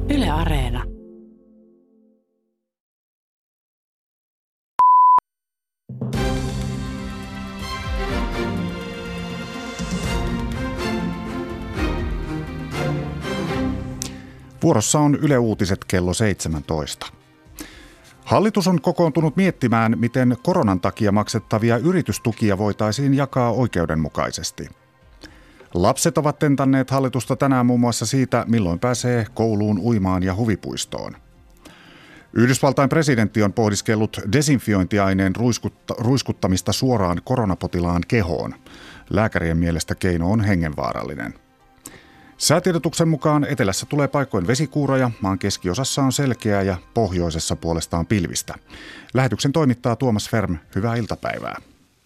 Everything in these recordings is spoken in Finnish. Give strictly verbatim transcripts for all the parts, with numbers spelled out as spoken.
Yle Areena. Vuorossa on Yle Uutiset kello seitsemäntoista. Hallitus on kokoontunut miettimään, miten koronan takia maksettavia yritystukia voitaisiin jakaa oikeudenmukaisesti. Lapset ovat tentanneet hallitusta tänään muun muassa siitä, milloin pääsee kouluun, uimaan ja huvipuistoon. Yhdysvaltain presidentti on pohdiskellut desinfiointiaineen ruiskutta, ruiskuttamista suoraan koronapotilaan kehoon. Lääkärien mielestä keino on hengenvaarallinen. Säätiedotuksen mukaan etelässä tulee paikoin vesikuuroja, maan keskiosassa on selkeää ja pohjoisessa puolestaan pilvistä. Lähetyksen toimittaa Tuomas Ferm. Hyvää iltapäivää.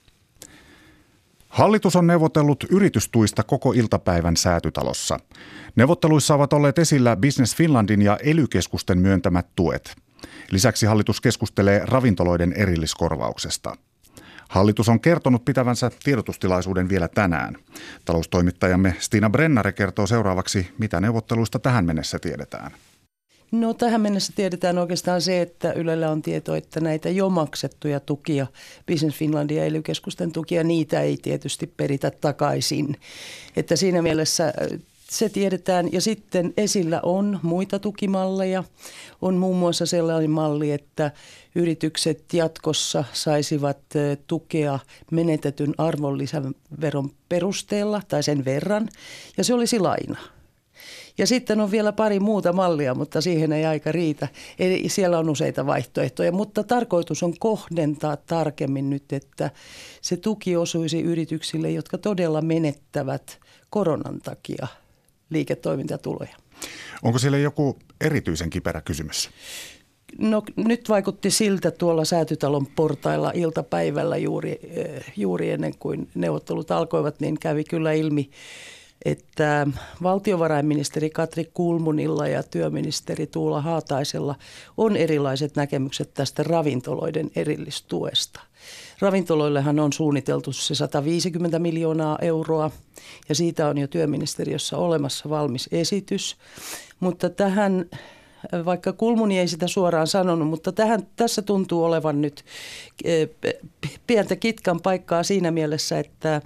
Hallitus on neuvotellut yritystuista koko iltapäivän Säätytalossa. Neuvotteluissa ovat olleet esillä Business Finlandin ja E L Y-keskusten myöntämät tuet. Lisäksi hallitus keskustelee ravintoloiden erilliskorvauksesta. Hallitus on kertonut pitävänsä tiedotustilaisuuden vielä tänään. Taloustoimittajamme Stina Brennare kertoo seuraavaksi, mitä neuvotteluista tähän mennessä tiedetään. No tähän mennessä tiedetään oikeastaan se, että Ylellä on tieto, että näitä jo maksettuja tukia, Business Finlandin ja E L Y-keskusten tukia, niitä ei tietysti peritä takaisin. Että siinä mielessä se tiedetään. Ja sitten esillä on muita tukimalleja. On muun muassa sellainen malli, että yritykset jatkossa saisivat tukea menetetyn arvonlisäveron perusteella tai sen verran, ja se olisi laina. Ja sitten on vielä pari muuta mallia, mutta siihen ei aika riitä. Eli siellä on useita vaihtoehtoja, mutta tarkoitus on kohdentaa tarkemmin nyt, että se tuki osuisi yrityksille, jotka todella menettävät koronan takia liiketoimintatuloja. Onko siellä joku erityisen kiperä kysymys? No nyt vaikutti siltä tuolla Säätytalon portailla iltapäivällä juuri, juuri ennen kuin neuvottelut alkoivat, niin kävi kyllä ilmi, että valtiovarainministeri Katri Kulmunilla ja työministeri Tuula Haataisella on erilaiset näkemykset tästä ravintoloiden erillistuesta. Ravintoloillehan on suunniteltu se sata viisikymmentä miljoonaa euroa ja siitä on jo työministeriössä olemassa valmis esitys, mutta tähän, vaikka Kulmuni ei sitä suoraan sanonut, mutta tähän, tässä tuntuu olevan nyt pientä kitkan paikkaa siinä mielessä, että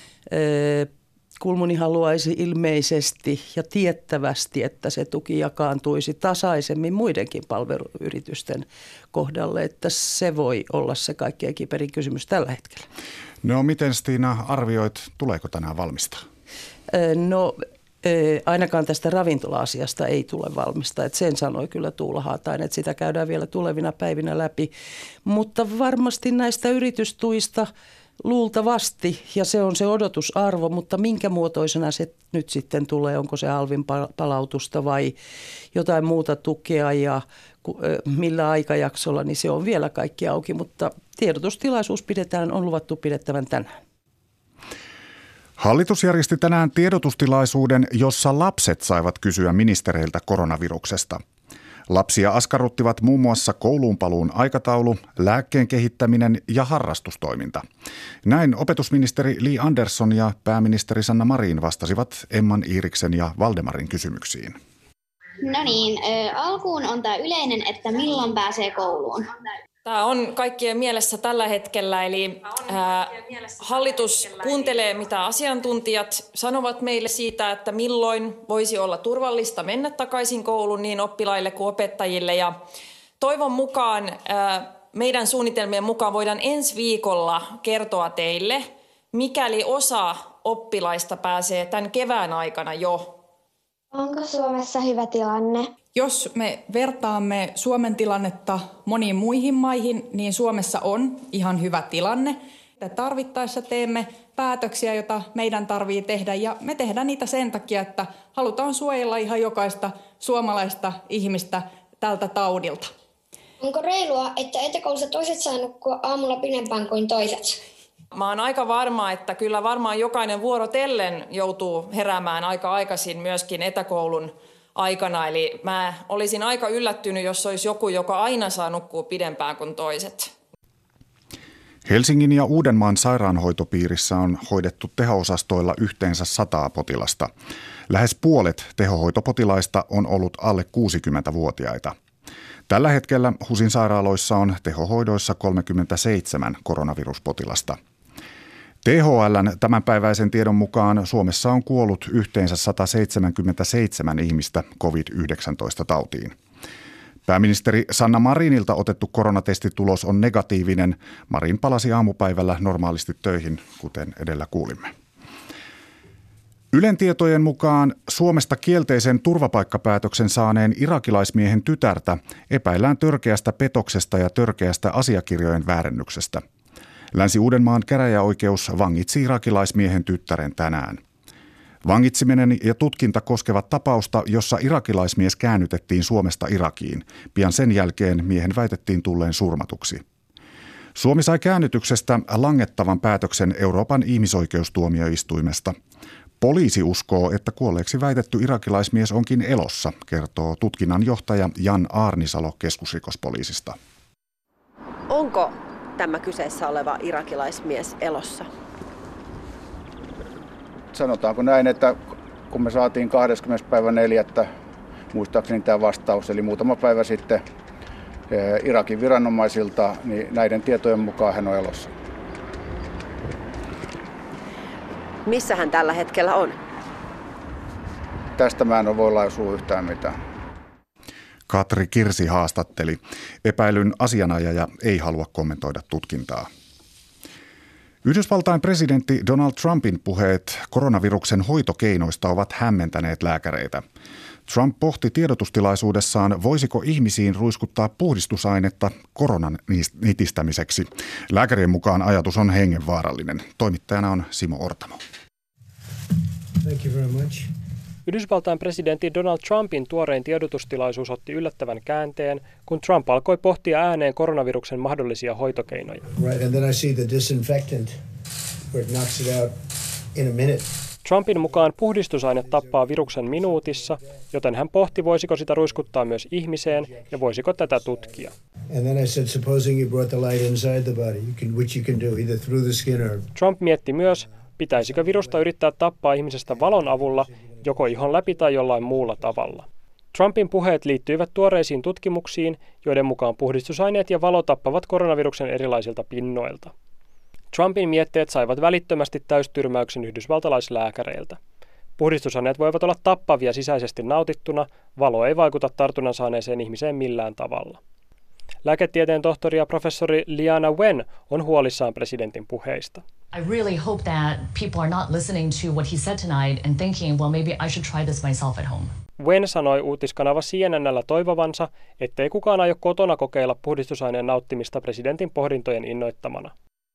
Kulmuni haluaisi ilmeisesti ja tiettävästi, että se tuki jakaantuisi tasaisemmin muidenkin palveluyritysten kohdalle, että se voi olla se kaikkein kiperin kysymys tällä hetkellä. No miten Stina arvioit, tuleeko tänään valmista? No ainakaan tästä ravintola-asiasta ei tule valmista, että sen sanoi kyllä Tuula Haatainen, että sitä käydään vielä tulevina päivinä läpi, mutta varmasti näistä yritystuista luultavasti, ja se on se odotusarvo, mutta minkä muotoisena se nyt sitten tulee, onko se alvin palautusta vai jotain muuta tukea ja millä aikajaksolla, niin se on vielä kaikki auki, mutta tiedotustilaisuus pidetään, on luvattu pidettävän tänään. Hallitus järjesti tänään tiedotustilaisuuden, jossa lapset saivat kysyä ministereiltä koronaviruksesta. Lapsia askarruttivat muun muassa kouluunpaluun aikataulu, lääkkeen kehittäminen ja harrastustoiminta. Näin opetusministeri Li Andersson ja pääministeri Sanna Marin vastasivat Emman Iiriksen ja Valdemarin kysymyksiin. No niin, alkuun on tämä yleinen, että milloin pääsee kouluun. Tämä on kaikkien mielessä tällä hetkellä, eli ää, hallitus kuuntelee, mitä asiantuntijat sanovat meille siitä, että milloin voisi olla turvallista mennä takaisin kouluun niin oppilaille kuin opettajille. Ja toivon mukaan, ää, meidän suunnitelmien mukaan voidaan ensi viikolla kertoa teille, mikäli osa oppilaista pääsee tämän kevään aikana jo. Onko Suomessa hyvä tilanne? Jos me vertaamme Suomen tilannetta moniin muihin maihin, niin Suomessa on ihan hyvä tilanne. Tarvittaessa teemme päätöksiä, joita meidän tarvitsee tehdä, ja me tehdään niitä sen takia, että halutaan suojella ihan jokaista suomalaista ihmistä tältä taudilta. Onko reilua, että etäkoulussa toiset saa nukkua aamulla pidempään kuin toiset? Mä oon aika varma, että kyllä varmaan jokainen vuorotellen joutuu heräämään aika aikaisin myöskin etäkoulun aikana. Eli mä olisin aika yllättynyt, jos olisi joku, joka aina saa nukkua pidempään kuin toiset. Helsingin ja Uudenmaan sairaanhoitopiirissä on hoidettu teho-osastoilla yhteensä sataa potilasta. Lähes puolet tehohoitopotilaista on ollut alle kuusikymmentävuotiaita. Tällä hetkellä HUSin sairaaloissa on tehohoidoissa kolmekymmentäseitsemän koronaviruspotilasta. T H L:n tämänpäiväisen tiedon mukaan Suomessa on kuollut yhteensä sata seitsemänkymmentäseitsemän ihmistä covid yhdeksäntoista tautiin. Pääministeri Sanna Marinilta otettu koronatestitulos on negatiivinen. Marin palasi aamupäivällä normaalisti töihin, kuten edellä kuulimme. Ylen tietojen mukaan Suomesta kielteisen turvapaikkapäätöksen saaneen irakilaismiehen tytärtä epäillään törkeästä petoksesta ja törkeästä asiakirjojen väärennyksestä. Länsi-Uudenmaan käräjäoikeus vangitsi irakilaismiehen tyttären tänään. Vangitseminen ja tutkinta koskevat tapausta, jossa irakilaismies käännytettiin Suomesta Irakiin. Pian sen jälkeen miehen väitettiin tulleen surmatuksi. Suomi sai käännytyksestä langettavan päätöksen Euroopan ihmisoikeustuomioistuimesta. Poliisi uskoo, että kuolleeksi väitetty irakilaismies onkin elossa, kertoo tutkinnanjohtaja Jan Aarnisalo keskusrikospoliisista. Onko tämä kyseessä oleva irakilaismies elossa? Sanotaanko näin, että kun me saatiin kahdeskymmenes päivä neljättä muistaakseni tämä vastaus, eli muutama päivä sitten Irakin viranomaisilta, niin näiden tietojen mukaan hän on elossa. Missä hän tällä hetkellä on? Tästä mä en voi lausua yhtään mitään. Katri Kirsi haastatteli. Epäilyn asianajaja ei halua kommentoida tutkintaa. Yhdysvaltain presidentti Donald Trumpin puheet koronaviruksen hoitokeinoista ovat hämmentäneet lääkäreitä. Trump pohti tiedotustilaisuudessaan, voisiko ihmisiin ruiskuttaa puhdistusainetta koronan nitistämiseksi. Lääkärien mukaan ajatus on hengenvaarallinen. Toimittajana on Simo Ortamo. Thank you very much. Yhdysvaltain presidentti Donald Trumpin tuorein tiedotustilaisuus otti yllättävän käänteen, kun Trump alkoi pohtia ääneen koronaviruksen mahdollisia hoitokeinoja. Right, and then I see the disinfectant where it knocks it out in a minute. Trumpin mukaan puhdistusaine tappaa viruksen minuutissa, joten hän pohti, voisiko sitä ruiskuttaa myös ihmiseen ja voisiko tätä tutkia. And then I said, supposing you brought the light inside the body, you can, which you can do either through the skin or... Trump mietti myös, pitäisikö virusta yrittää tappaa ihmisestä valon avulla, joko ihon läpi tai jollain muulla tavalla. Trumpin puheet liittyivät tuoreisiin tutkimuksiin, joiden mukaan puhdistusaineet ja valo tappavat koronaviruksen erilaisilta pinnoilta. Trumpin mietteet saivat välittömästi täystyrmäyksen yhdysvaltalaislääkäreiltä. Puhdistusaineet voivat olla tappavia sisäisesti nautittuna, valo ei vaikuta tartunnan saaneeseen ihmiseen millään tavalla. Lääketieteen tohtori ja professori Liana Wen on huolissaan presidentin puheista. I really hope that people are not listening to what he said tonight and thinking, well, maybe I should try this myself at home. Wen sanoi uutiskanava C N N:llä toivovansa, ettei kukaan aio kotona kokeilla puhdistusaineen nauttimista presidentin pohdintojen innoittamana.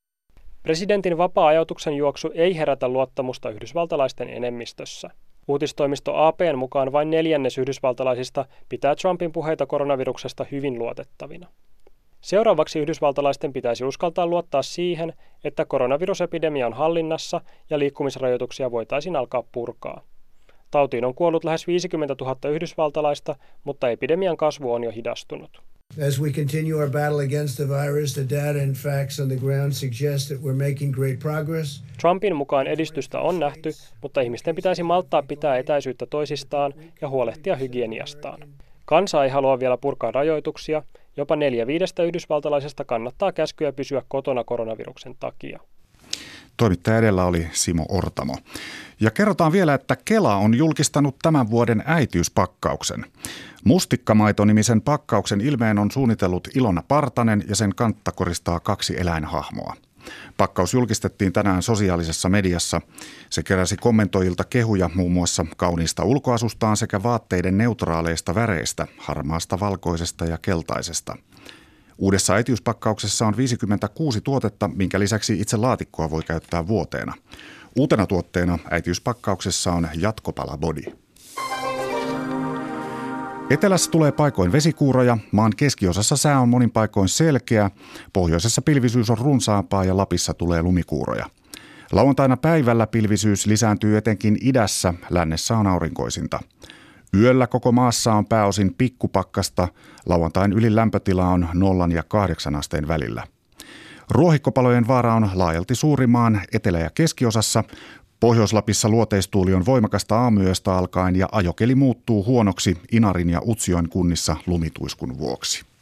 Presidentin vapaa-ajatuksen juoksu ei herätä luottamusta yhdysvaltalaisten enemmistössä. Uutistoimisto A P:n mukaan vain neljännes yhdysvaltalaisista pitää Trumpin puheita koronaviruksesta hyvin luotettavina. Seuraavaksi yhdysvaltalaisten pitäisi uskaltaa luottaa siihen, että koronavirusepidemia on hallinnassa ja liikkumisrajoituksia voitaisiin alkaa purkaa. Tautiin on kuollut lähes viisikymmentätuhatta yhdysvaltalaista, mutta epidemian kasvu on jo hidastunut. As we continue our battle against the virus, the data and facts on the ground suggest that we're making great progress. Trumpin mukaan edistystä on nähty, mutta ihmisten pitäisi malttaa pitää etäisyyttä toisistaan ja huolehtia hygieniastaan. Kansa ei halua vielä purkaa rajoituksia. Jopa neljä viidestä yhdysvaltalaisesta kannattaa käskyä pysyä kotona koronaviruksen takia. Toimittaja edellä oli Simo Ortamo. Ja kerrotaan vielä, että Kela on julkistanut tämän vuoden äitiyspakkauksen. Mustikkamaito-nimisen pakkauksen ilmeen on suunnitellut Ilona Partanen ja sen kantta koristaa kaksi eläinhahmoa. Pakkaus julkistettiin tänään sosiaalisessa mediassa. Se keräsi kommentoijilta kehuja muun muassa kauniista ulkoasustaan sekä vaatteiden neutraaleista väreistä, harmaasta, valkoisesta ja keltaisesta. Uudessa äitiyspakkauksessa on viisikymmentäkuusi tuotetta, minkä lisäksi itse laatikkoa voi käyttää vuoteena. Uutena tuotteena äitiyspakkauksessa on jatkopala body. Etelässä tulee paikoin vesikuuroja, maan keskiosassa sää on monin paikoin selkeä, pohjoisessa pilvisyys on runsaampaa ja Lapissa tulee lumikuuroja. Lauantaina päivällä pilvisyys lisääntyy etenkin idässä, lännessä on aurinkoisinta. Yöllä koko maassa on pääosin pikkupakkasta, lauantain ylin lämpötila on nollan ja kahdeksan asteen välillä. Ruohikkopalojen vaara on laajalti suurimaan etelä- ja keskiosassa. Pohjois-Lapissa luoteistuuli on voimakasta aamuyöstä alkaen ja ajokeli muuttuu huonoksi Inarin ja Utsjoen kunnissa lumituiskun vuoksi.